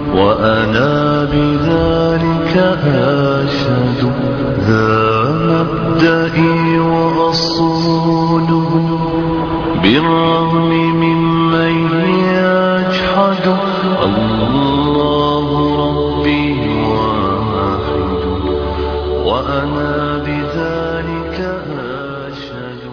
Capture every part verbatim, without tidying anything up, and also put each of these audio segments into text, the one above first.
وأنا بذلك أشهد ذا مبدئي وأصوله بالرغم ممن يجحد الله ربي واحد وأنا بذلك أشهد.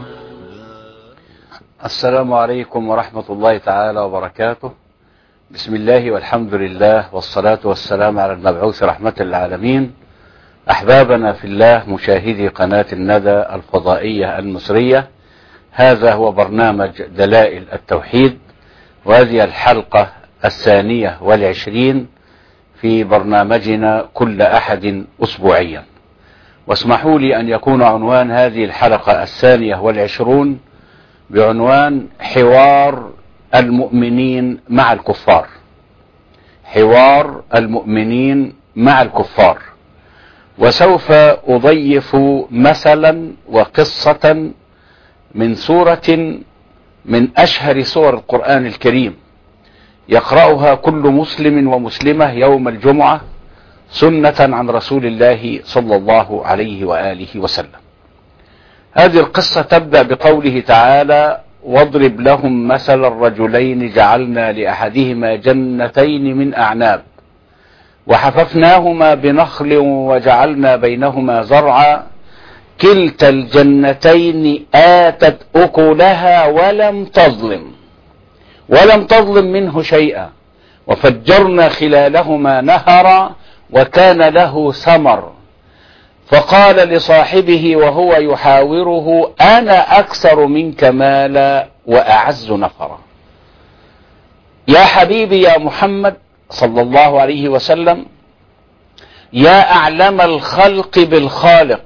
السلام عليكم ورحمة الله تعالى وبركاته. بسم الله والحمد لله والصلاة والسلام على المبعوث رحمة للعالمين. أحبابنا في الله مشاهدي قناة الندى الفضائية المصرية، هذا هو برنامج دلائل التوحيد، وهذه الحلقة الثانية والعشرين في برنامجنا كل أحد أسبوعيا. واسمحوا لي أن يكون عنوان هذه الحلقة الثانية والعشرون بعنوان حوار المؤمنين مع الكفار. حوار المؤمنين مع الكفار. وسوف أضيف مثلا وقصة من سورة من أشهر سور القرآن الكريم يقرأها كل مسلم ومسلمة يوم الجمعة سنة عن رسول الله صلى الله عليه وآله وسلم. هذه القصة تبدأ بقوله تعالى: واضرب لهم مثل الرجلين جعلنا لأحدهما جنتين من أعناب وحففناهما بنخل وجعلنا بينهما زرعا كلتا الجنتين آتت أكلها ولم تظلم ولم تظلم منه شيئا وفجرنا خلالهما نهرا وكان له ثمر فقال لصاحبه وهو يحاوره أنا أكثر منك مالا وأعز نفرا. يا حبيبي يا محمد صلى الله عليه وسلم، يا أعلم الخلق بالخالق،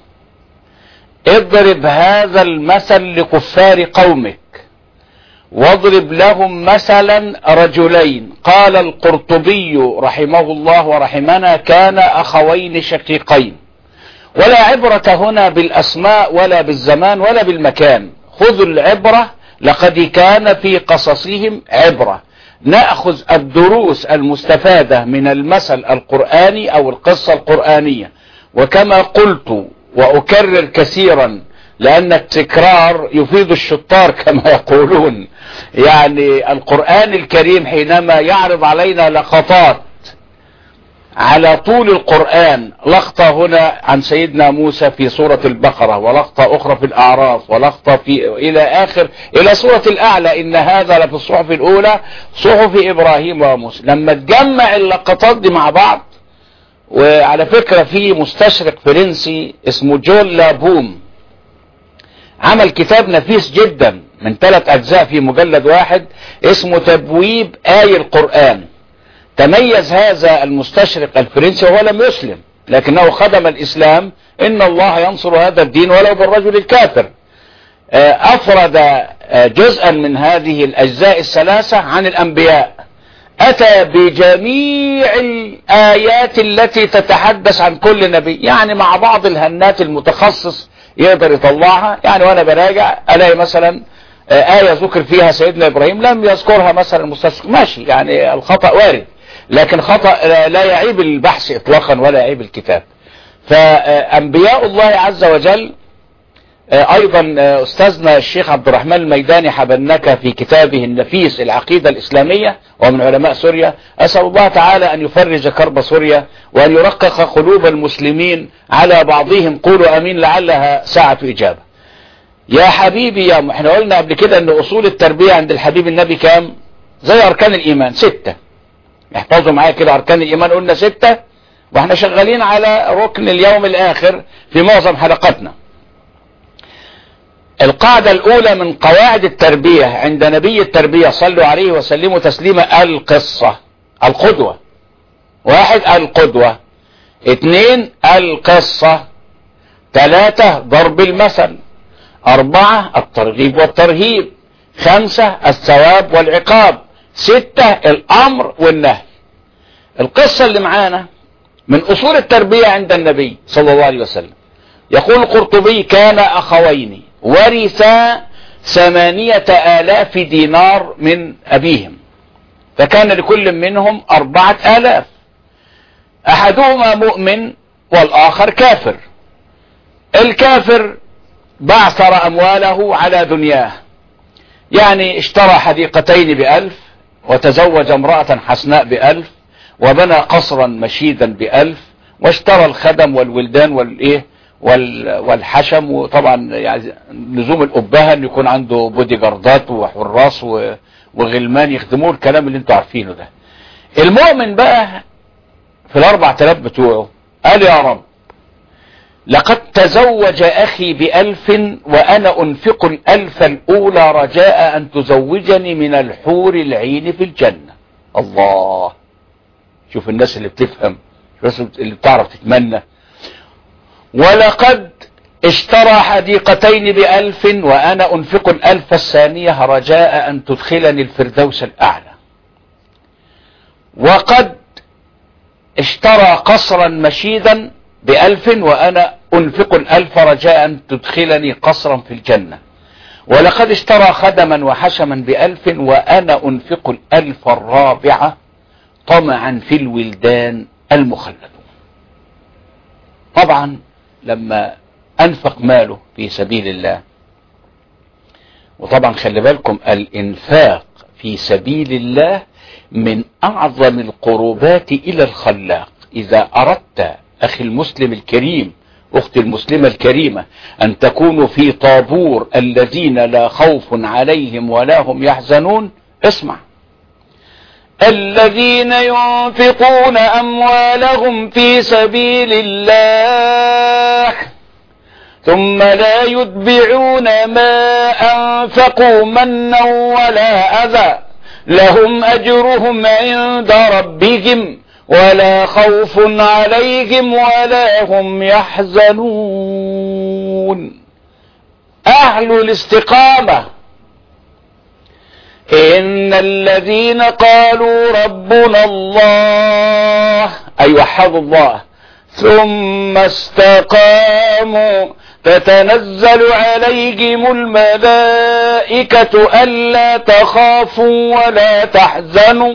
اضرب هذا المثل لكفار قومك، واضرب لهم مثلا رجلين. قال القرطبي رحمه الله ورحمنا: كان أخوين شقيقين. ولا عبرة هنا بالأسماء ولا بالزمان ولا بالمكان، خذوا العبرة، لقد كان في قصصهم عبرة. نأخذ الدروس المستفادة من المثل القرآني أو القصة القرآنية. وكما قلت وأكرر كثيرا لأن التكرار يفيد الشطار كما يقولون، يعني القرآن الكريم حينما يعرض علينا لقطات على طول القرآن، لقطة هنا عن سيدنا موسى في سورة البقرة، ولقطة أخرى في الأعراف، ولقطة في إلى آخر إلى سورة الأعلى، إن هذا لفي الصحف الأولى صحف إبراهيم وموسى. لما تجمع اللقطات دي مع بعض، وعلى فكرة في مستشرق فرنسي اسمه جون لابوم عمل كتاب نفيس جدا من ثلاث أجزاء في مجلد واحد اسمه تبويب آي القرآن. تميز هذا المستشرق الفرنسي وهو لم يسلم لكنه خدم الإسلام. إن الله ينصر هذا الدين ولو بالرجل الكافر. أفرد جزءا من هذه الأجزاء الثلاثة عن الأنبياء، أتى بجميع الآيات التي تتحدث عن كل نبي، يعني مع بعض الهنات المتخصص يقدر يطلعها. يعني وأنا براجع ألاقي مثلا آية ذكر فيها سيدنا إبراهيم لم يذكرها مثلا المستشرق، ماشي، يعني الخطأ وارد، لكن خطأ لا يعيب البحث إطلاقا ولا يعيب الكتاب. فأنبياء الله عز وجل أيضا أستاذنا الشيخ عبد الرحمن الميداني حبنك في كتابه النفيس العقيدة الإسلامية ومن علماء سوريا، أسأل الله تعالى أن يفرج كرب سوريا وأن يرقق قلوب المسلمين على بعضهم. قولوا أمين لعلها ساعة إجابة. يا حبيبي يا م... احنا قلنا قبل كده أن أصول التربية عند الحبيب النبي كام؟ زي أركان الإيمان ستة. احفظوا معايا كده، أركان الإيمان قلنا ستة، واحنا شغالين على ركن اليوم الآخر في معظم حلقاتنا. القاعدة الأولى من قواعد التربية عند نبي التربية صلوا عليه وسلموا تسليما: القصة، القدوة. واحد، القدوة. اثنين، القصة. ثلاثة، ضرب المثل. أربعة، الترغيب والترهيب. خمسة، الثواب والعقاب. ستة، الأمر والنهي. القصة اللي معانا من أصول التربية عند النبي صلى الله عليه وسلم. يقول القرطبي: كان أخوين ورثا ثمانية آلاف دينار من أبيهم. فكان لكل منهم أربعة آلاف، أحدهما مؤمن والآخر كافر. الكافر بعثر أمواله على دنياه، يعني اشترى حديقتين بألف، وتزوج امرأة حسناء بألف، وبنى قصرا مشيدا بألف، واشترى الخدم والولدان والإيه والحشم، وطبعا يعني لزوم الأبهة أن يكون عنده بودي جاردات وحراس وغلمان يخدموه، الكلام اللي انتوا عارفينه ده. المؤمن بقى في الأربع تلاف بتوعه قال يا رب لقد تزوج أخي بألف وأنا أنفق الألف الأولى رجاء أن تزوجني من الحور العين في الجنة. الله، شوف الناس اللي بتفهم، الناس اللي بتعرف تتمنى. ولقد اشترى حديقتين بألف وأنا أنفق الألف الثانية رجاء أن تدخلني الفردوس الأعلى. وقد اشترى قصرا مشيدا بألف وأنا أنفق الألف رجاء أن تدخلني قصرا في الجنة. ولقد اشترى خدما وحشما بألف وأنا أنفق الألف الرابعة طمعا في الولدان المخلدون. طبعا لما أنفق ماله في سبيل الله، وطبعا خلي بالكم الإنفاق في سبيل الله من أعظم القربات إلى الخلاق. إذا أردت أخي المسلم الكريم، أختي المسلمة الكريمة، أن تكونوا في طابور الذين لا خوف عليهم ولا هم يحزنون، اسمع: الذين ينفقون أموالهم في سبيل الله ثم لا يتبعون ما أنفقوا منا ولا أذى لهم أجرهم عند ربهم ولا خوف عليهم ولا هم يحزنون. أهل الاستقامة إن الذين قالوا ربنا الله أي وحدوا الله ثم استقاموا تتنزل عليهم الملائكة ألا تخافوا ولا تحزنوا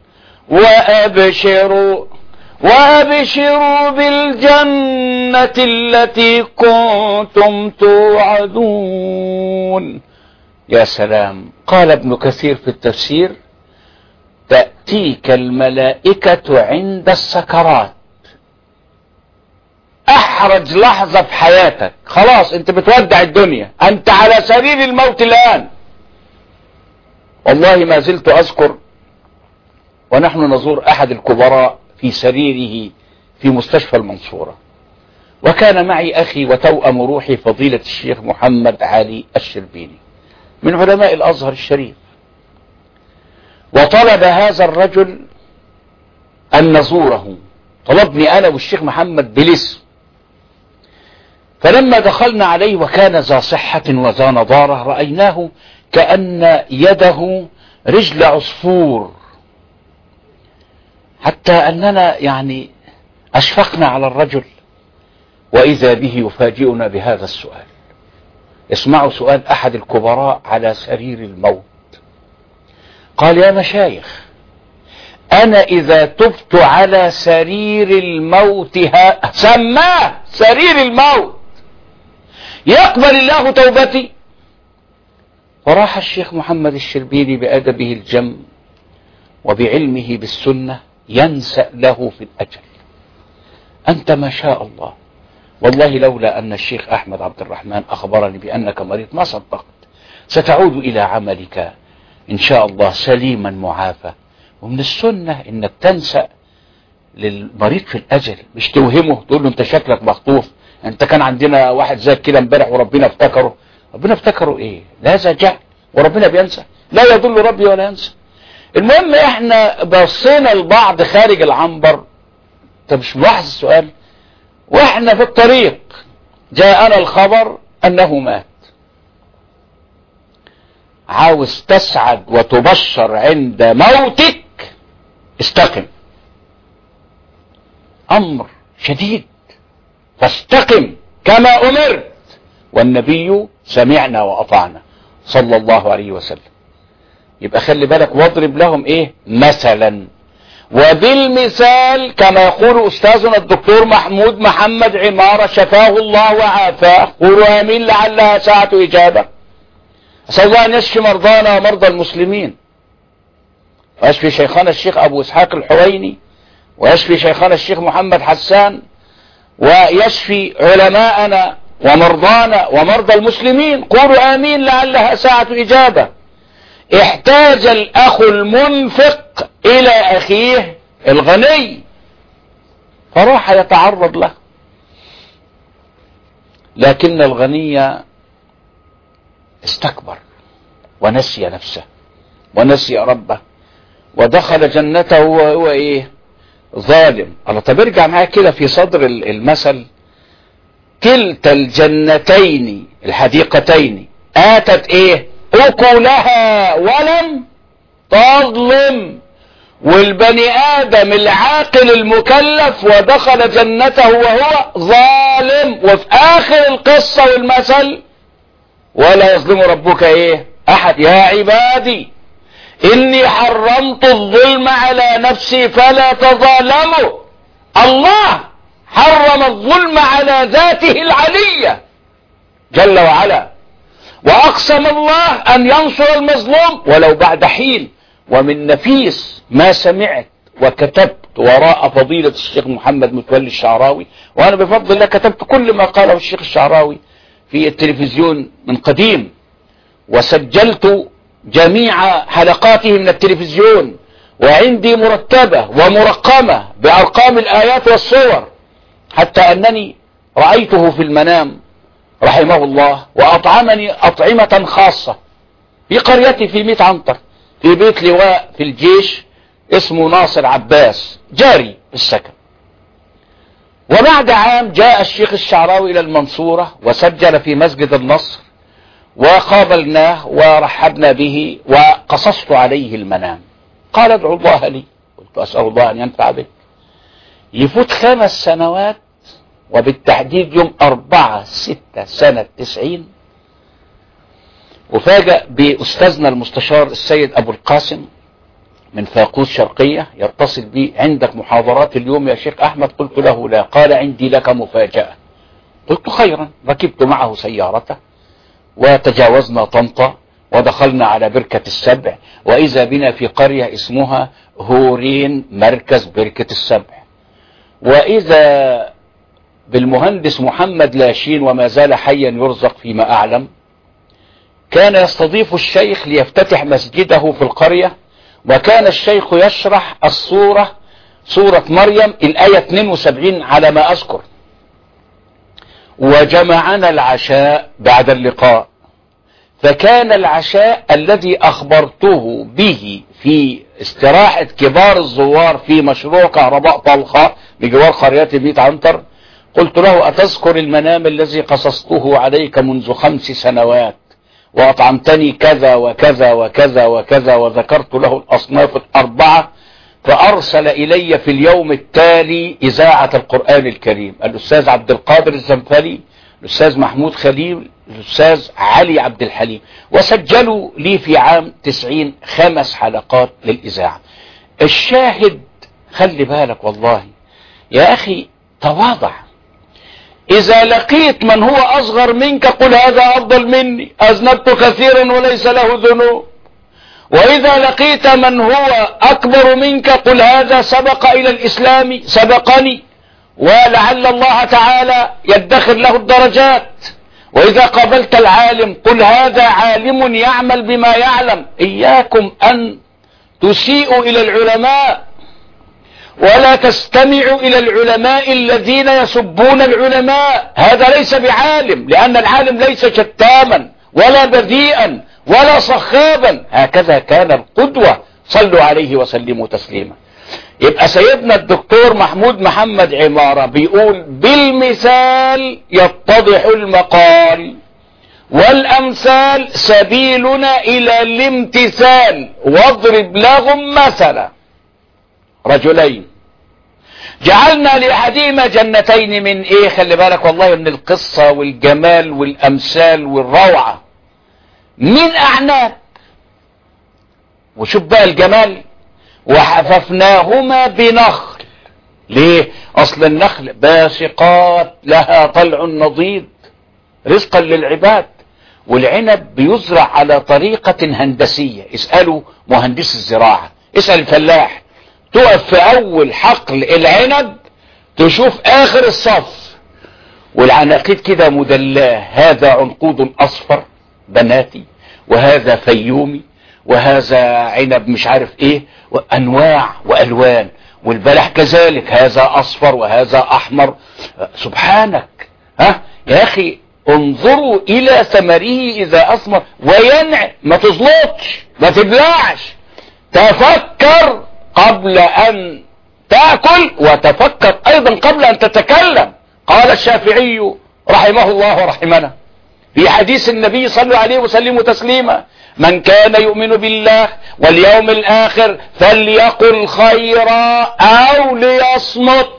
وأبشروا وأبشروا بالجنة التي كنتم توعدون. يا سلام. قال ابن كثير في التفسير: تأتيك الملائكة عند السكرات، أحرج لحظة في حياتك، خلاص انت بتودع الدنيا، انت على سرير الموت الآن. والله ما زلت أذكر ونحن نزور أحد الكبراء في سريره في مستشفى المنصورة، وكان معي أخي وتوأم روحي فضيلة الشيخ محمد علي الشربيني من علماء الأزهر الشريف، وطلب هذا الرجل أن نزوره، طلبني أنا والشيخ محمد بالاسم. فلما دخلنا عليه وكان ذا صحة وذا نضارة رأيناه كأن يده رجل عصفور، حتى أننا يعني أشفقنا على الرجل، وإذا به يفاجئنا بهذا السؤال. اسمعوا سؤال أحد الكبراء على سرير الموت. قال: يا مشايخ، أنا إذا تبت على سرير الموت ها سماه سرير الموت يقبل الله توبتي؟ وراح الشيخ محمد الشربيني بأدبه الجم وبعلمه بالسنة ينسأ له في الأجل: أنت ما شاء الله، والله لولا أن الشيخ أحمد عبد الرحمن أخبرني بأنك مريض ما صدقت، ستعود إلى عملك إن شاء الله سليما معافى. ومن السنة إنك تنسأ للمريض في الأجل، مش توهمه تقول له أنت شكلك مخطوف، أنت كان عندنا واحد زي كده امبارح وربنا افتكره. ربنا افتكره إيه؟ لا هذا جهل، وربنا بينسى، لا يضل ربي ولا ينسى. المهم احنا بصينا لبعض خارج العنبر، انت مش ملاحظ السؤال؟ واحنا في الطريق جاءنا الخبر انه مات. عاوز تسعد وتبشر عند موتك، استقم، امر شديد، فاستقم كما امرت، والنبي سمعنا واطعنا صلى الله عليه وسلم. يبقى خلي بالك، واضرب لهم ايه مثلا، وبالمثال كما يقول استاذنا الدكتور محمود محمد عمارة شفاه الله وعافاه، قولوا امين لعلها ساعة اجابة. اسأل الله ان يشفي مرضانا ومرضى المسلمين، ويشفي شيخنا الشيخ ابو اسحاق الحويني، ويشفي شيخنا الشيخ محمد حسان، ويشفي علماءنا ومرضانا ومرضى المسلمين. قولوا امين لعلها ساعة اجابة. احتاج الاخ المنفق الى اخيه الغني فراح يتعرض له، لكن الغني استكبر ونسي نفسه ونسي ربه ودخل جنته وهو ايه؟ ظالم. الله، طب ارجع معايا كده في صدر المثل. كلتا الجنتين الحديقتين اتت ايه؟ اكلها ولم تظلم. والبني ادم العاقل المكلف ودخل جنته وهو ظالم. وفي اخر القصة والمثل ولا يظلم ربك ايه احد. يا عبادي اني حرمت الظلم على نفسي فلا تظالموا. الله حرم الظلم على ذاته العلية جل وعلا، واقسم الله ان ينصر المظلوم ولو بعد حين. ومن نفيس ما سمعت وكتبت وراء فضيلة الشيخ محمد متولي الشعراوي، وانا بفضل الله كتبت كل ما قاله الشيخ الشعراوي في التلفزيون من قديم، وسجلت جميع حلقاته من التلفزيون، وعندي مرتبة ومرقمة بأرقام الآيات والصور، حتى أنني رأيته في المنام رحمه الله وأطعمني أطعمة خاصة في قريتي في ميت عنتر، في بيت لواء في الجيش اسمه ناصر عباس جاري السكن. وبعد عام جاء الشيخ الشعراوي إلى المنصورة وسجل في مسجد النصر، وقابلناه ورحبنا به وقصصت عليه المنام. قال ادعو الله لي. قلت أسأل الله أن ينفع بك. يفوت خمس سنوات وبالتحديد يوم أربعة ستة سنة تسعين، وفاجأ بأستاذنا المستشار السيد أبو القاسم من فاقوس شرقية يتصل بي: عندك محاضرات اليوم يا شيخ أحمد؟ قلت له لا. قال عندي لك مفاجأة. قلت خيرا. ركبت معه سيارته وتجاوزنا طنطا ودخلنا على بركة السبع، وإذا بنا في قرية اسمها هورين مركز بركة السبع، وإذا بالمهندس محمد لاشين وما زال حيا يرزق فيما أعلم، كان يستضيف الشيخ ليفتتح مسجده في القرية، وكان الشيخ يشرح السورة سورة مريم الآية اثنين وسبعين على ما أذكر. وجمعنا العشاء بعد اللقاء، فكان العشاء الذي أخبرته به في استراحة كبار الزوار في مشروع كهرباء طلخة بجوار قرية ميت عنتر. قلت له: أتذكر المنام الذي قصصته عليك منذ خمس سنوات وأطعمتني كذا وكذا وكذا وكذا؟ وذكرت له الأصناف الأربعة، فأرسل إلي في اليوم التالي إذاعة القرآن الكريم الأستاذ عبد القادر الزنفلي، الأستاذ محمود خليل، الأستاذ علي عبد الحليم، وسجلوا لي في عام تسعين خمس حلقات للإذاعة. الشاهد خلي بالك والله يا أخي، تواضع. إذا لقيت من هو أصغر منك قل هذا أفضل مني، أذنبت كثيرا وليس له ذنوب. وإذا لقيت من هو أكبر منك قل هذا سبق إلى الإسلام سبقني، ولعل الله تعالى يدخر له الدرجات. وإذا قابلت العالم قل هذا عالم يعمل بما يعلم. إياكم أن تسيئوا إلى العلماء، ولا تستمعوا إلى العلماء الذين يسبون العلماء. هذا ليس بعالم، لأن العالم ليس شتاما ولا بذيئا ولا صخابا. هكذا كان القدوة، صلوا عليه وسلموا تسليما. يبقى سيدنا الدكتور محمود محمد عمارة بيقول: بالمثال يتضح المقال، والأمثال سبيلنا إلى الامتثال. واضرب لهم مثلا رجلين جعلنا لأحدهما جنتين من ايه؟ خلي بالك والله من القصة والجمال والأمثال والروعة. من أعناب. وشوف بقى الجمال، وحففناهما بنخل. ليه؟ اصل النخل باسقات لها طلع نضيد رزقا للعباد، والعنب بيزرع على طريقة هندسية. اسألوا مهندس الزراعة، اسأل الفلاح، تقف في اول حقل العنب تشوف اخر الصف، والعناقيد كده مدلاه، هذا عنقود اصفر بناتي، وهذا فيومي، وهذا عنب مش عارف ايه، وانواع والوان، والبلح كذلك، هذا اصفر وهذا احمر. سبحانك. ها يا اخي انظروا الى ثمره اذا اثمر وينعم. ما تزلطش، ما تبلعش، تفكر قبل ان تأكل، وتفكر ايضا قبل ان تتكلم. قال الشافعي رحمه الله ورحمنا في حديث النبي صلى عليه وسلم تسليما: من كان يؤمن بالله واليوم الاخر فليقل خيرا او ليصمت.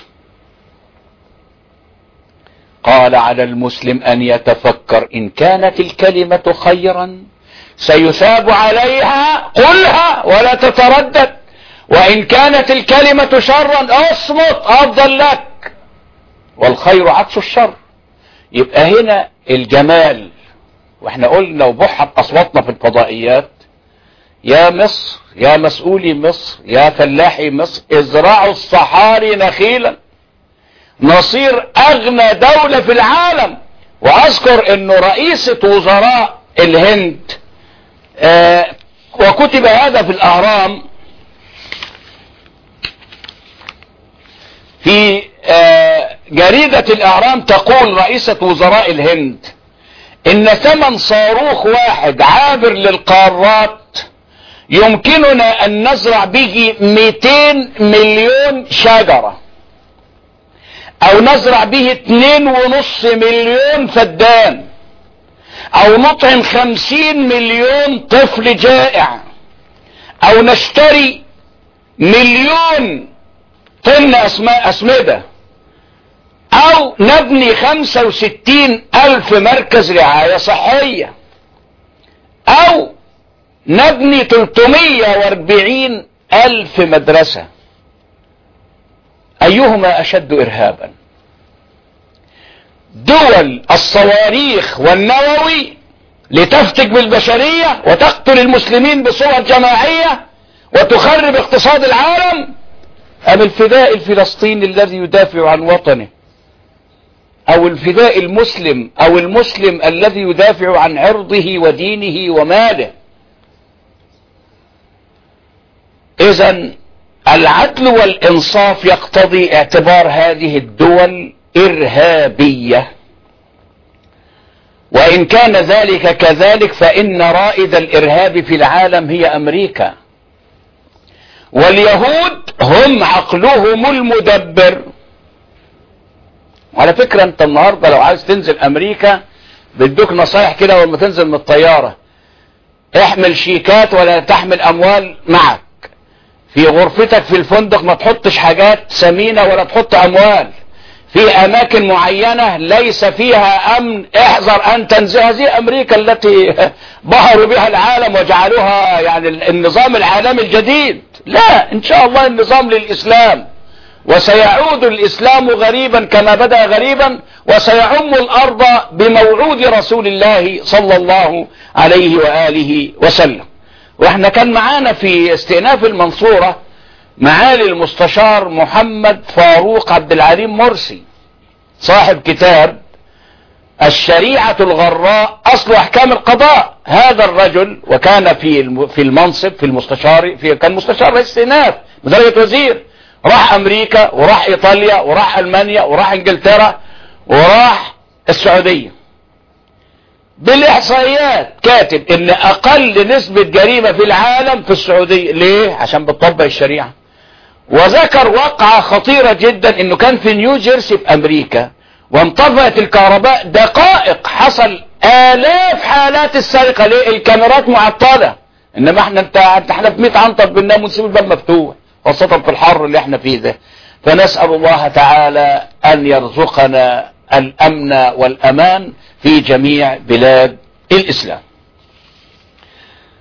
قال على المسلم ان يتفكر، ان كانت الكلمة خيرا سيثاب عليها قلها ولا تتردد، وان كانت الكلمة شرا اصمت افضل لك، والخير عكس الشر. يبقى هنا الجمال. واحنا قلنا وبحت اصواتنا في الفضائيات: يا مصر، يا مسؤولي مصر، يا فلاحي مصر، ازرعوا الصحاري نخيلا نصير اغنى دولة في العالم. واذكر انه رئيسة وزراء الهند آه وكتب هذا في الاهرام في آه جريدة الاهرام، تقول رئيسة وزراء الهند ان ثمن صاروخ واحد عابر للقارات يمكننا ان نزرع به مئتين مليون شجرة، او نزرع به اتنين ونص مليون فدان، او نطعم خمسين مليون طفل جائع، او نشتري مليون طن اسمدة، او نبني خمسة وستين الف مركز رعاية صحية، او نبني تلتمية واربعين الف مدرسة. ايهما اشد ارهابا؟ دول الصواريخ والنووي لتفتك بالبشرية وتقتل المسلمين بصور جماعية وتخرب اقتصاد العالم، ام الفداء الفلسطيني الذي يدافع عن وطنه، او الفداء المسلم او المسلم الذي يدافع عن عرضه ودينه وماله؟ اذن العدل والانصاف يقتضي اعتبار هذه الدول ارهابية، وان كان ذلك كذلك فان رائد الارهاب في العالم هي امريكا، واليهود هم عقلهم المدبر. وعلى فكرة انت النهاردة لو عايز تنزل امريكا بدوك نصايح كده ولما تنزل من الطيارة: احمل شيكات ولا تحمل اموال معك، في غرفتك في الفندق ما تحطش حاجات ثمينة ولا تحط اموال، في اماكن معينة ليس فيها امن احذر ان تنزل. هذه امريكا التي بهروا بها العالم وجعلوها يعني النظام العالمي الجديد. لا، ان شاء الله النظام للاسلام، وسيعود الاسلام غريبا كما بدأ غريبا، وسيعم الارض بموعود رسول الله صلى الله عليه وآله وسلم. واحنا كان معانا في استئناف المنصورة معالي المستشار محمد فاروق عبد العليم مرسي، صاحب كتاب الشريعة الغراء اصل احكام القضاء. هذا الرجل وكان في في المنصب في المستشار في كان مستشار رئيس استئناف بدرجة وزير، راح امريكا وراح ايطاليا وراح المانيا وراح انجلترا وراح السعودية. بالاحصائيات كاتب ان اقل نسبة جريمة في العالم في السعودية. ليه؟ عشان بتطبق الشريعة. وذكر واقعة خطيرة جدا انه كان في نيو جيرسي في امريكا وانطفأت الكهرباء دقائق حصل الاف حالات السرقة. ليه؟ الكاميرات معطلة. انما احنا انت احنا في مئة عنطر بننام ونسيب الباب مفتوح، خاصة في الحر اللي احنا فيه ده. فنسأل الله تعالى ان يرزقنا الامن والامان في جميع بلاد الاسلام.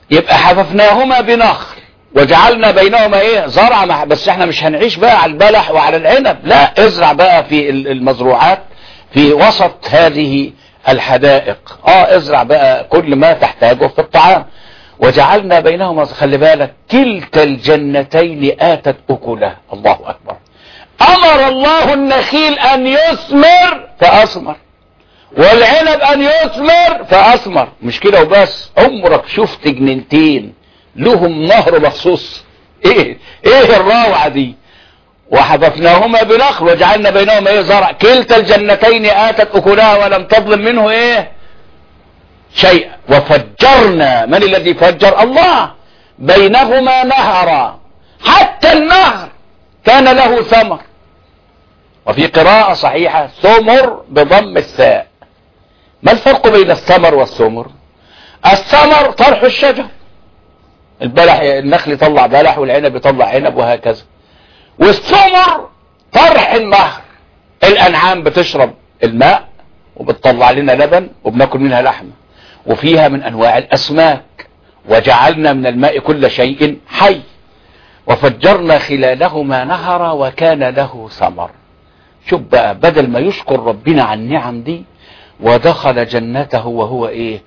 يبقى حففناهما بنخل وجعلنا بينهما ايه زرع مع، بس احنا مش هنعيش بقى على البلح وعلى العنب، لا، ازرع بقى في المزروعات في وسط هذه الحدائق، اه ازرع بقى كل ما تحتاجه في الطعام. وجعلنا بينهما، خلي بالك، كلتا الجنتين آتت أكلها. الله أكبر. أمر الله النخيل أن يثمر فأثمر، والعنب أن يثمر فأثمر. مش كده وبس، عمرك شفت جنينتين لهم نهر مخصوص؟ ايه ايه الروعة دي. وحففناهما بنخل وجعلنا بينهما ايه زرع، كلتا الجنتين آتت أكلها ولم تظلم منه ايه شيء. وفجرنا، من الذي فجر؟ الله، بينهما نهرا، حتى النهر كان له ثمر. وفي قراءة صحيحة ثمر بضم الثاء. ما الفرق بين الثمر والثمر؟ الثمر طرح الشجر، البلح النخل يطلع بلح والعنب يطلع عنب وهكذا. والثمر طرح النهر، الأنعام بتشرب الماء وبتطلع لنا لبن وبناكل منها لحمة، وفيها من أنواع الأسماك. وجعلنا من الماء كل شيء حي، وفجرنا خلالهما نهرا وكان له ثمر. شوف بقى، بدل ما يشكر ربنا عن النعم دي ودخل جنته وهو ايه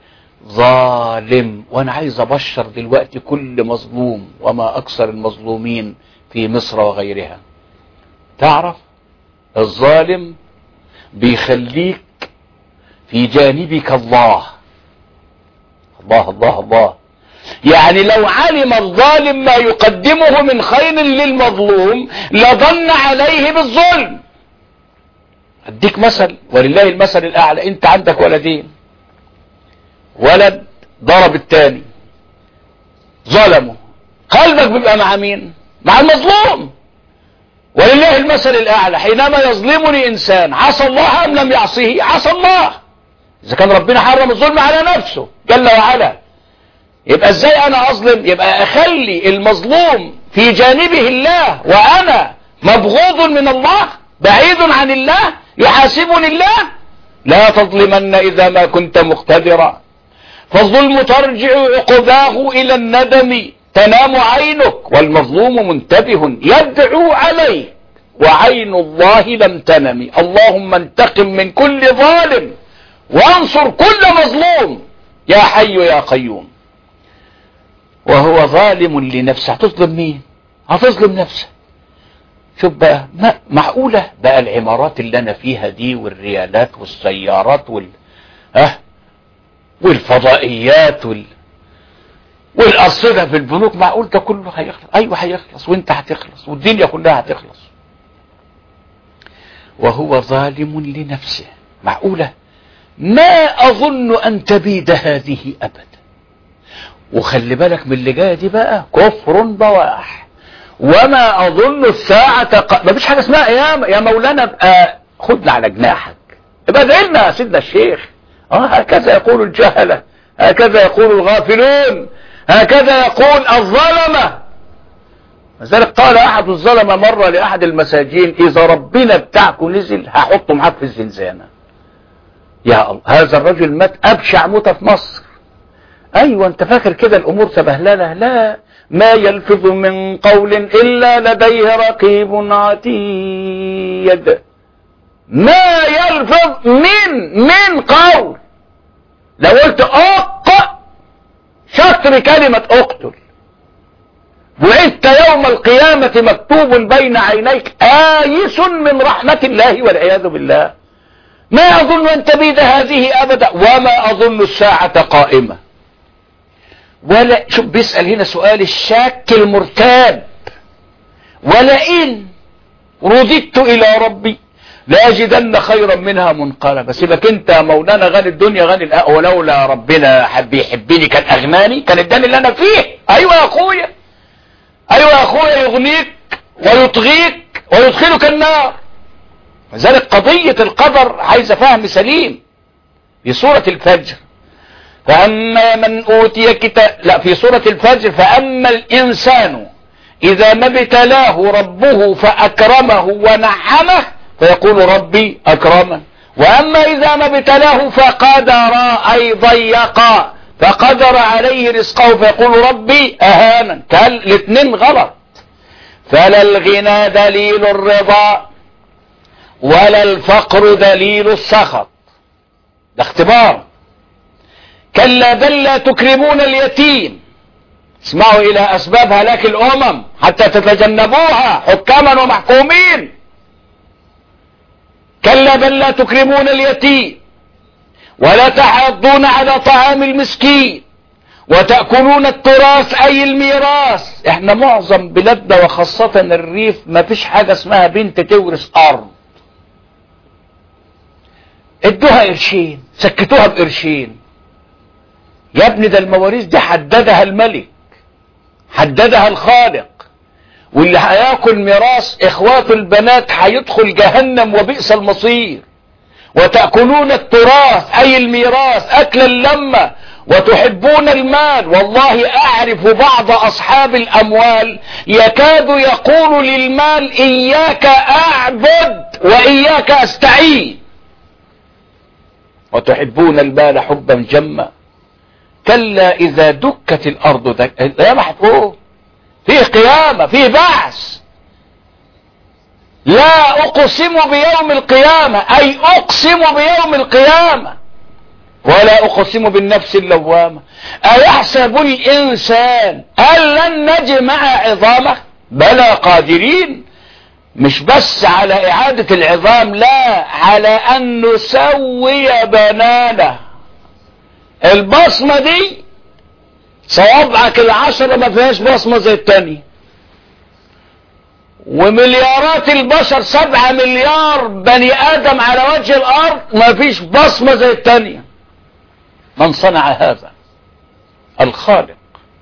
ظالم. وانا عايز ابشر دلوقتي كل مظلوم، وما اكثر المظلومين في مصر وغيرها. تعرف الظالم بيخليك في جانبك الله. الله الله الله. يعني لو علم الظالم ما يقدمه من خير للمظلوم لظن عليه بالظلم. اديك مثل ولله المثل الاعلى. انت عندك ولدين، ولد ضرب التاني، ظلمه، قلبك بيبقى مع مين؟ مع المظلوم. ولله المثل الاعلى، حينما يظلمني انسان عصى الله ام لم يعصيه؟ عصى الله. اذا كان ربنا حرم الظلم على نفسه جل وعلا، يبقى ازاي انا اظلم؟ يبقى اخلي المظلوم في جانبه الله وانا مبغوض من الله، بعيد عن الله، يحاسبني الله. لا تظلمن اذا ما كنت مقتدرا، فالظلم ترجع عقباه الى الندم، تنام عينك والمظلوم منتبه يدعو عليه وعين الله لم تنم. اللهم انتقم من كل ظالم وانصر كل مظلوم يا حي يا قيوم. وهو ظالم لنفسه. هتظلم مين؟ هتظلم نفسك. شوف بقى، ما معقولة بقى العمارات اللي انا فيها دي والريالات والسيارات وال اه والفضائيات وال والأرصدة في البنوك، معقول ده كله هيخلص؟ ايوه هيخلص، وانت هتخلص، والدنيا كلها هتخلص. وهو ظالم لنفسه. معقولة؟ ما اظن ان تبيد هذه ابدا. وخلي بالك من اللي جايه دي بقى، كفر بواح. وما اظن الساعة ق... ما فيش حاجة اسمها يا يا مولانا بقى خدنا على جناحك، ابقى ادعي لنا يا سيدنا الشيخ. اه هكذا يقول الجهلة، هكذا يقول الغافلون، هكذا يقول الظلمة. لذلك قال احد الظلمة مرة لاحد المساجين: اذا ربنا بتاعكم نزل هحطه معاك في الزنزانة. يا الله، هذا الرجل مات ابشع موتة في مصر. ايوه انت فاكر كده الامور سبهلله؟ لا، ما يلفظ من قول الا لديه رقيب عتيد. ما يلفظ من من قول. لو قلت اق شطر كلمة اقتل، وانت يوم القيامة مكتوب بين عينيك آيس من رحمة الله والعياذ بالله. ما اظن ان تبيد هذه ابدا، وما اظن الساعة قائمة. ولا شوف بيسأل هنا سؤال الشاك المرتاب: ولئن رددت الى ربي لاجدن خيرا منها منقلبا. سيبك انت يا مولانا، غني الدنيا غني الاخره، ولولا ربنا حب يحبني كان اغناني، كان اداني اللي انا فيه. ايوه يا اخويا، ايوه يا اخويا، يغنيك ويطغيك ويدخلك النار. لذلك قضية القدر عايزة فهم سليم. في سورة الفجر: فأما من أوتي كتاب، لا، في سورة الفجر: فأما الإنسان إذا ما ابتلاه ربه فأكرمه ونعمه فيقول ربي أكرمن، وأما إذا ما ابتلاه فقدر أي ضيق فقدر عليه رزقه فيقول ربي أهانا. قال الاثنين غلط. فلا الغنى دليل الرضا ولا الفقر دليل السخط، ده اختبار. كلا بل لا تكرمون اليتيم. اسمعوا إلى أسباب هلاك الأمم حتى تتجنبوها حكاما ومحكومين. كلا بل لا تكرمون اليتيم ولا تحاضون على طعام المسكين وتأكلون التراث أي الميراث. احنا معظم بلادنا وخاصة الريف ما فيش حاجة اسمها بنت تورث أرض. ادوها قرشين، سكتوها بقرشين. يا ابني ده المواريث دي حددها الملك، حددها الخالق، واللي هياكل ميراث اخواته البنات هيدخل جهنم وبئس المصير. وتأكلون التراث أي الميراث أكل اللمة وتحبون المال. والله أعرف بعض أصحاب الأموال يكاد يقول للمال إياك أعبد وإياك أستعين. وتحبون المال حبا جما. كلا إذا دكت الأرض دك... يا محبوب فيه قيامة، فيه بعث. لا أقسم بيوم القيامة أي أقسم بيوم القيامة، ولا أقسم بالنفس اللوامة. أيحسب الإنسان أن لن نجمع عظامه؟ بلى قادرين. مش بس على إعادة العظام، لا، على أن نسوي بنانه. البصمة دي صوابعك العشرة ما فيهاش بصمة زي التانية، ومليارات البشر سبعة مليار بني آدم على وجه الأرض ما فيش بصمة زي التانية. من صنع هذا؟ الخالق.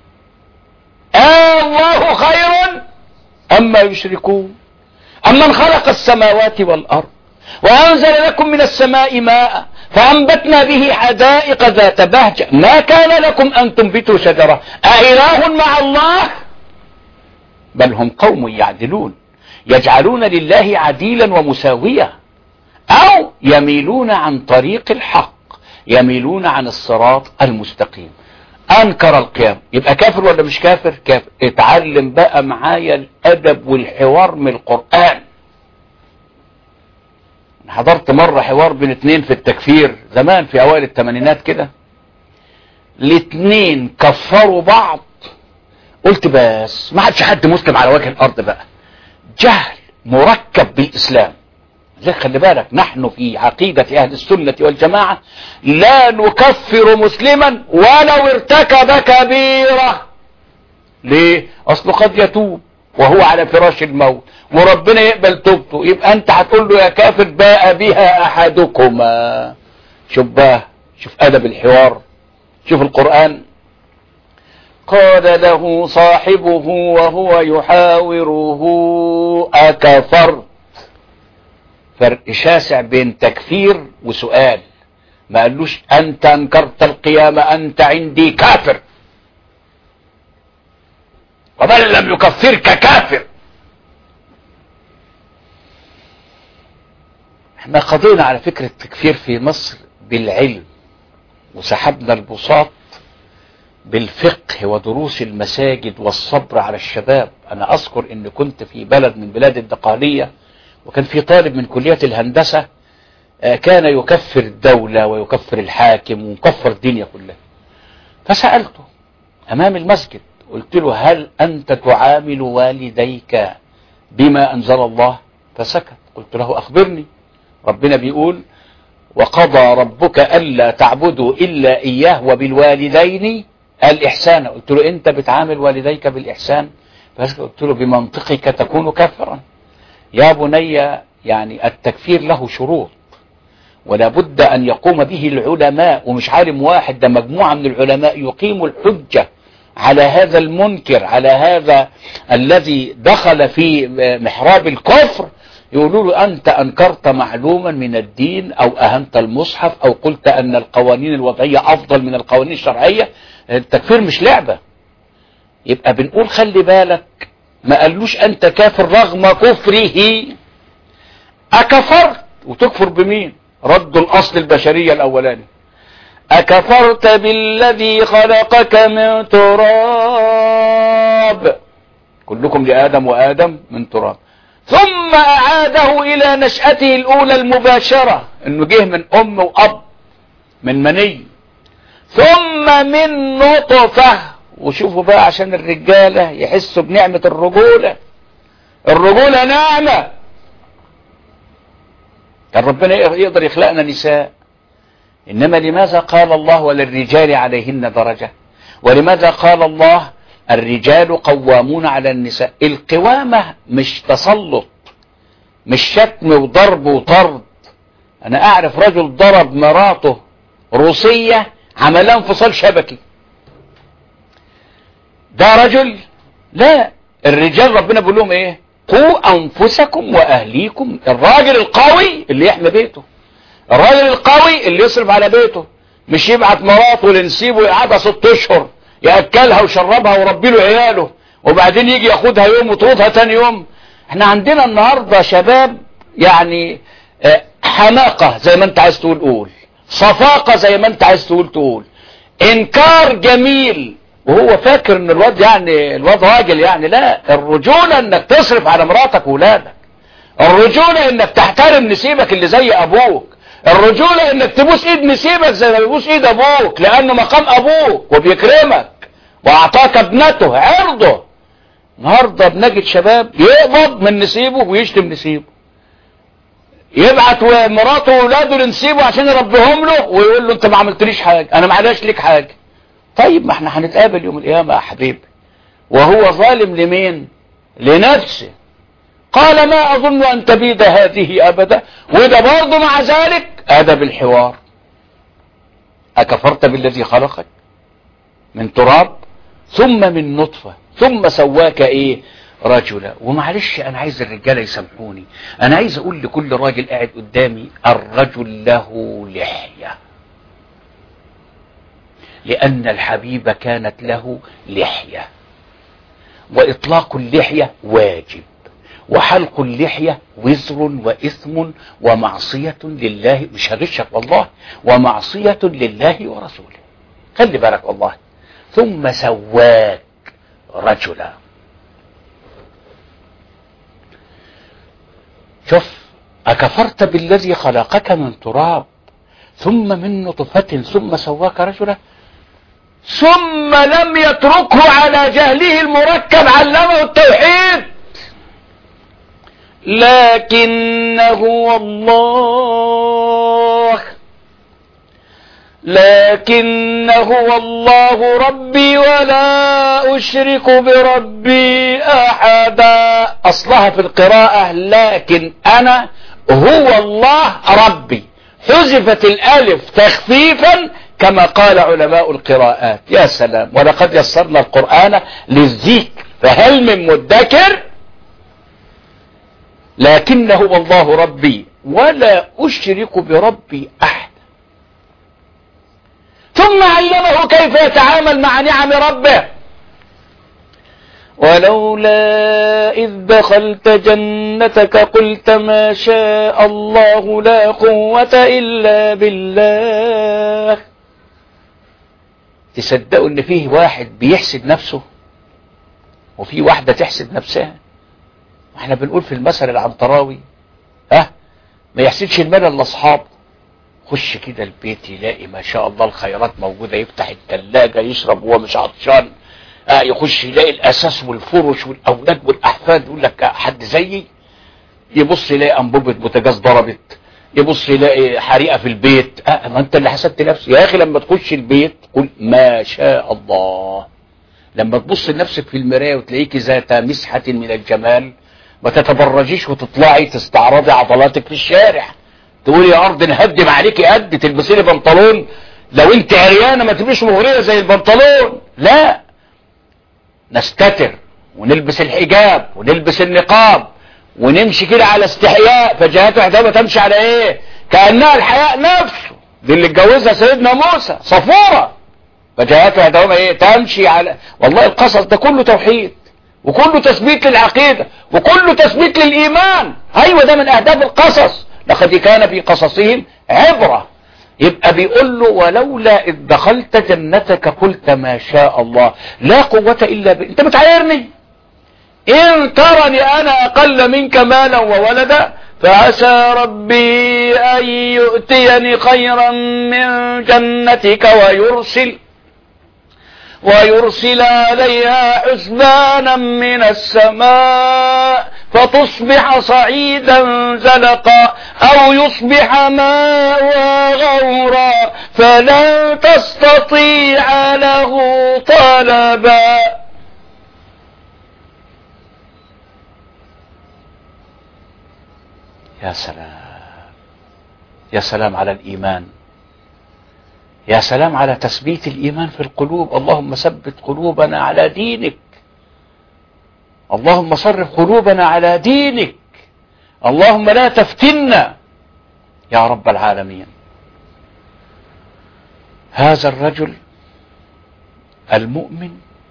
آه الله خير أما يشركون. أمن خلق السماوات والأرض وأنزل لكم من السماء ماء فأنبتنا به حدائق ذات بهجة ما كان لكم أن تنبتوا شجرة أإله مع الله بل هم قوم يعدلون. يجعلون لله عديلا ومساويا أو يميلون عن طريق الحق، يميلون عن الصراط المستقيم. أنكر القيام يبقى كافر ولا مش كافر؟ كافر. اتعلم بقى معايا الأدب والحوار من القرآن. حضرت مرة حوار بين اتنين في التكفير زمان في أوائل الثمانينات كده، الاتنين كفروا بعض. قلت بس ما عادش حد مسلم على وجه الأرض بقى، جهل مركب بالإسلام. زي خلي بالك نحن في عقيدة أهل السنة والجماعة لا نكفر مسلما ولو ارتكب كبيرة. ليه؟ أصله قد يتوب وهو على فراش الموت وربنا يقبل توبته، يبقى أنت هتقول له يا كافر باء بها أحدكما. شوف بقى، شوف أدب الحوار، شوف القرآن. قال له صاحبه وهو يحاوره أكفرت. فرق شاسع بين تكفير وسؤال. ما قالوش أنت أنكرت القيامة أنت عندي كافر، ومن لم يكفرك كافر. احنا قضينا على فكرة التكفير في مصر بالعلم، وسحبنا البساط بالفقه ودروس المساجد والصبر على الشباب. انا اذكر ان كنت في بلد من بلاد الدقهلية، وكان في طالب من كلية الهندسة كان يكفر الدولة ويكفر الحاكم ويكفر الدنيا كلها. فسألته امام المسجد، قلت له هل انت تعامل والديك بما انزل الله؟ فسكت. قلت له اخبرني. ربنا بيقول وقضى ربك ألا تعبدوا إلا إياه وبالوالدين الإحسان. قلت له أنت بتعامل والديك بالإحسان؟ قلت له بمنطقك تكون كافرا. يا بني يعني التكفير له شروط ولا بد أن يقوم به العلماء، ومش عالم واحد، ده مجموعة من العلماء يقيموا الحجة على هذا المنكر، على هذا الذي دخل في محراب الكفر. يقولوا له أنت أنكرت معلوما من الدين أو أهنت المصحف أو قلت أن القوانين الوضعية أفضل من القوانين الشرعية. التكفير مش لعبة. يبقى بنقول خلي بالك، ما قالوش أنت كافر رغم كفره. أكفرت وتكفر بمين؟ ردوا الأصل البشرية الأولاني. أكفرت بالذي خلقك من تراب، كلكم لآدم وآدم من تراب، ثم أعاده إلى نشأته الأولى المباشرة، إنه جه من أم وأب من مني، ثم من نطفة. وشوفوا بقى عشان الرجالة يحسوا بنعمة الرجولة، الرجولة نعمة. كان ربنا يقدر يخلقنا نساء، إنما لماذا قال الله وللرجال عليهن درجة؟ ولماذا قال الله الرجال قوامون على النساء؟ القوامة مش تسلط، مش شتم وضرب وطرد. أنا أعرف رجل ضرب مراته روسية عملها انفصال شبكي، ده رجل؟ لا، الرجال ربنا بيقول لهم ايه؟ قوا انفسكم واهليكم. الراجل القوي اللي يحمي بيته، الراجل القوي اللي يصرف على بيته، مش يبعت مراته لنسيبه يقعدها ست اشهر ياكلها ويشربها ويربي له عياله، وبعدين يجي ياخدها يوم وتطردها تاني يوم. احنا عندنا النهارده شباب يعني حماقه زي ما انت عايز تقول قول، صفاقه زي ما انت عايز تقول تقول، انكار جميل، وهو فاكر ان الواد يعني الواد راجل يعني. لا، الرجولة انك تصرف على مراتك وولادك، الرجولة انك تحترم نسيبك اللي زي ابوك، الرجولة انك تبوس ايد نسيبك زي ما بيبوس ايد ابوك، لانه مقام ابوك وبيكرمك واعطاك ابنته عرضه. النهارده بنجد شباب يقبض من نسيبه ويشتم نسيبه، يبعت مراته وولاده لنسيبه عشان يربيهم له، ويقول له انت ما عملتليش حاجه، انا ما عملتش ليك حاجه. طيب ما احنا هنتقابل يوم القيامة يا حبيبي، وهو ظالم لمين؟ لنفسه. قال ما اظن ان تبيد هذه ابدا. وده برضه مع ذلك ادب الحوار. اكفرت بالذي خلقك من تراب ثم من نطفة ثم سواك ايه؟ رجلا. ومعلش انا عايز الرجالة يسامحوني، انا عايز اقول لكل راجل قاعد قدامي الرجل له لحية، لأن الحبيب كانت له لحية، وإطلاق اللحية واجب، وحلق اللحية وزر وإثم ومعصية لله، مش هغشك والله، ومعصية لله ورسوله. خلي بالك والله. ثم سواك رجلا. شوف، أكفرت بالذي خلقك من تراب ثم من نطفة ثم سواك رجلا، ثم لم يتركه على جهله المركب، علمه التوحيد. لكنه الله لكنه الله ربي ولا أشرك بربي أحدا. أصلها في القراءة لكن أنا هو الله ربي، حذفت الألف تخفيفا كما قال علماء القراءات. يا سلام، ولقد يسرنا القرآن للذكر فهل من مدكر. لكنه والله ربي ولا أشرك بربي أحد. ثم علمه كيف يتعامل مع نعم ربه. ولولا إذ دخلت جنتك قلت ما شاء الله لا قوة إلا بالله. تصدقوا ان فيه واحد بيحسد نفسه وفي واحدة تحسد نفسها؟ احنا بنقول في المثل العنطراوي ها ما يحسدش المال الا اصحابه. خش كده البيت يلاقي ما شاء الله الخيرات موجودة، يفتح الثلاجة يشرب وهو مش عطشان، اه يخش يلاقي الاساس والفرش والاولاد والاحفاد، يقول لك حد زيي؟ يبص يلاقي انبوبة بوتاجاز ضربت، يبص يلاقي حريقة في البيت. اه ما انت اللي حسدت نفسك يا اخي. لما تخش البيت قل ما شاء الله. لما تبص لنفسك في المراية وتلاقيك ذات مسحة من الجمال، ما تتبرجيش وتطلعي تستعرضي عضلاتك في الشارع، تقولي يا ارض نهدم عليكي قد تلبسي لي بنطلون، لو انت عريانه ما تبقيش مغريه زي البنطلون. لا، نستتر ونلبس الحجاب ونلبس النقاب ونمشي كده على استحياء. فجاءت واحده تمشي على ايه؟ كانها الحياء نفسه. دي اللي اتجوزها سيدنا موسى صفوره. فجاءت واحده ايه؟ تمشي على. والله القصص ده كله توحيد وكله تثبيت للعقيده وكله تثبيت للايمان. ايوه ده من اهداف القصص. لقد كان في قصصهم عبره يبقى بيقول له ولولا إذ دخلت جنتك قلت ما شاء الله لا قوة إلا ب... انت بتعايرني إن ترني أنا أقل منك مالا وولدا فعسى ربي أن يؤتيني خيرا من جنتك ويرسل ويرسل عليها حسبانا من السماء فتصبح صعيدا زلقا أو يصبح ماؤها غورا فلن تستطيع له طلبا. يا سلام يا سلام على الإيمان، يا سلام على تثبيت الإيمان في القلوب. اللهم ثبت قلوبنا على دينك، اللهم صرف قلوبنا على دينك، اللهم لا تفتنا يا رب العالمين. هذا الرجل المؤمن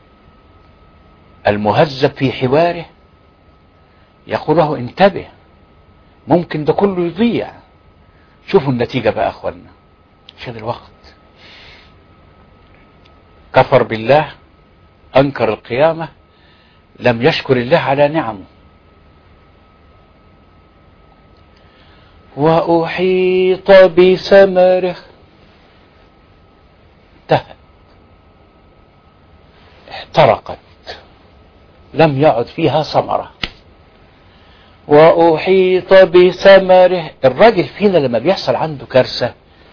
المهذب في حواره يقول له انتبه، ممكن ده كله يضيع. شوفوا النتيجة بقى أخوانا عشان الوقت. كفر بالله، أنكر القيامة، لم يشكر الله على نعمه. وأحيط بثمره، انتهت احترقت لم يعد فيها ثمرة. وأحيط بثمره. الراجل فينا لما بيحصل عنده كارثة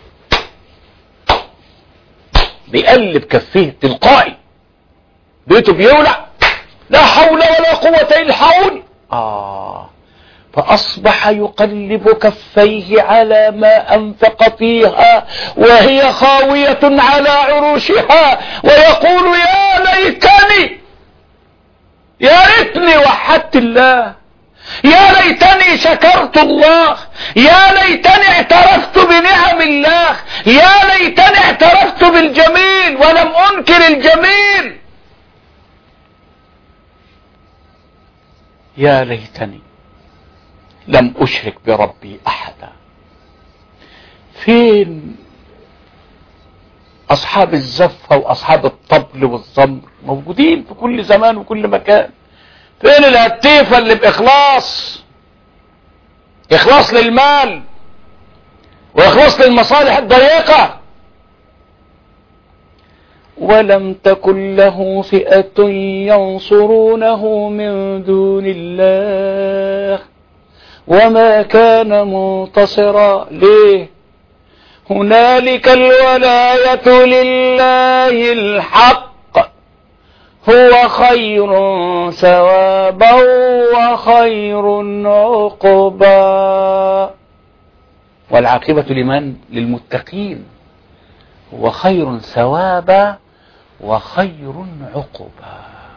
بيقلب كفيه تلقائي، بيته بيولع، لا حول ولا قوة إلا حول. آه فأصبح يقلب كفيه على ما أنفق فيها وهي خاوية على عروشها ويقول يا ليتني يا ريتني وحدت الله، يا ليتني شكرت الله، يا ليتني اعترفت بنعم الله، يا ليتني اعترفت بالجميل ولم أنكر الجميل، يا ليتني لم أشرك بربي أحدا. فين أصحاب الزفة وأصحاب الطبل والزمر؟ موجودين في كل زمان وكل مكان. فين الهتيفة اللي بإخلاص، إخلاص للمال وإخلاص للمصالح الضيقة؟ ولم تكن له فئة ينصرونه من دون الله وما كان منتصرا. ليه؟ هنالك الولاية لله الحق، هو خير ثوابا وخير عقبا. والعاقبة لمن؟ للمتقين. هو خير ثوابا وخير عقبا.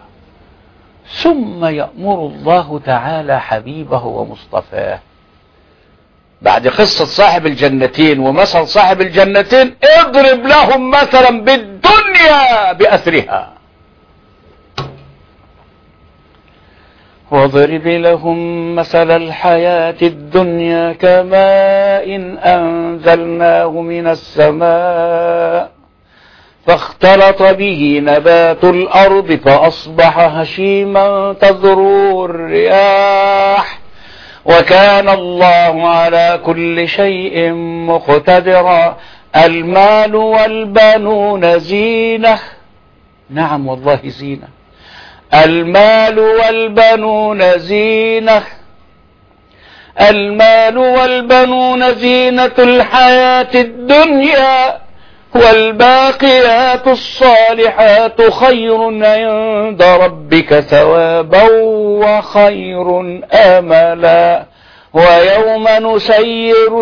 ثم يأمر الله تعالى حبيبه ومصطفاه بعد قصة صاحب الجنتين ومثل صاحب الجنتين، اضرب لهم مثلا بالدنيا بأثرها. واضرب لهم مثل الحياة الدنيا كماء أنزلناه من السماء فاختلط به نبات الأرض فأصبح هشيما تذروه الرياح وكان الله على كل شيء مقتدرا. المال والبنون زينة، نعم والله زينة. المال والبنون زينة، المال والبنون زينة الحياة الدنيا والباقيات الصالحات خير عند ربك ثوابا وخير آملا. ويوم نسير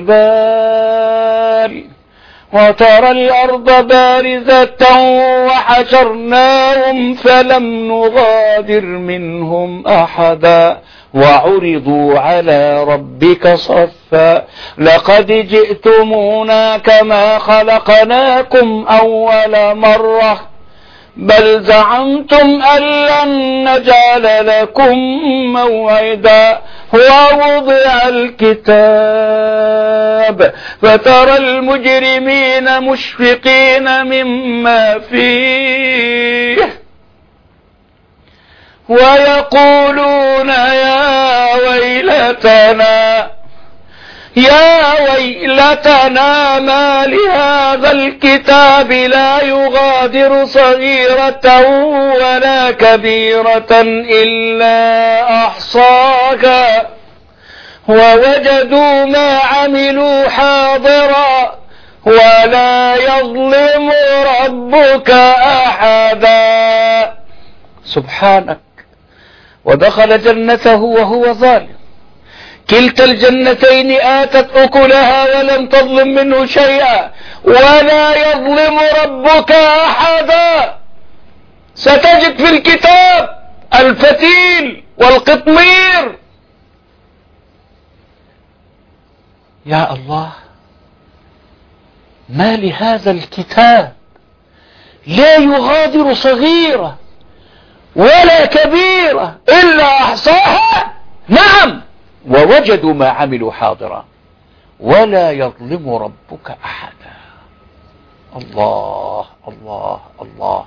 الجبال وترى الأرض بارزة وحشرناهم فلم نغادر منهم أحدا وعرضوا على ربك صفا لقد جئتمونا كما خلقناكم أول مرة بل زعمتم أن لن نجعل لكم موعدا ووضع الكتاب الكتاب فترى المجرمين مشفقين مما فيه ويقولون يا ويلتنا يا ويلتنا ما لهذا الكتاب لا يغادر صغيرة ولا كبيرة إلا أحصاها ووجدوا ما عملوا حاضرا ولا يظلم ربك أحدا. سبحانك. ودخل جنته وهو ظالم. كلتا الجنتين آتت أكلها ولم تظلم منه شيئا ولا يظلم ربك أحدا. ستجد في الكتاب الفتيل والقطمير. يا الله، ما لهذا الكتاب لا يغادر صغيرة ولا كبيرة إلا أحصاها. نعم، ووجدوا ما عملوا حاضرا ولا يظلم ربك أحدا. الله الله الله.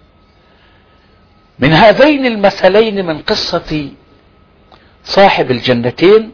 من هذين المثلين من قصة صاحب الجنتين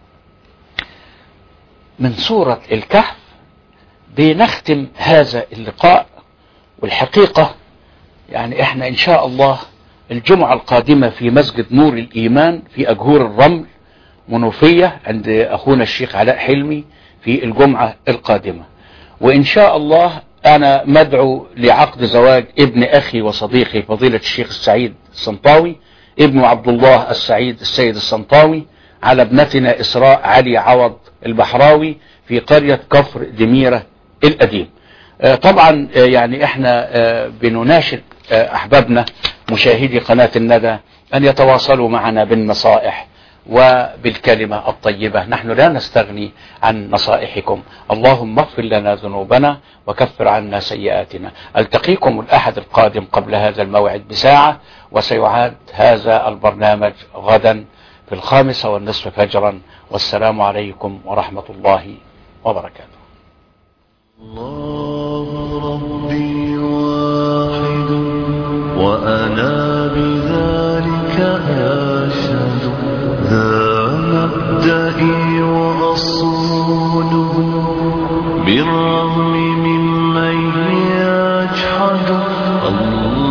من سورة الكهف بنختم هذا اللقاء. والحقيقة يعني احنا ان شاء الله الجمعة القادمة في مسجد نور الإيمان في أجهور الرمل منوفية عند أخونا الشيخ علاء حلمي في الجمعة القادمة. وإن شاء الله أنا مدعو لعقد زواج ابن أخي وصديقي فضيلة الشيخ السعيد السنطاوي ابن عبد الله السعيد السيد السنطاوي على ابنتنا إسراء علي عوض البحراوي في قرية كفر دميرة القديم. طبعا يعني احنا بنناشد أحبابنا مشاهدي قناة الندى أن يتواصلوا معنا بالنصائح وبالكلمة الطيبة. نحن لا نستغني عن نصائحكم. اللهم اغفر لنا ذنوبنا وكفر عنا سيئاتنا. ألتقيكم الأحد القادم قبل هذا الموعد بساعة، وسيعاد هذا البرنامج غدا في الخامسة والنصف فجرا. والسلام عليكم ورحمة الله وبركاته. الله ربي واحد وأنا بذلك أشهد ذا مبدئي وأصوله بالرغم ممن يجحد. الله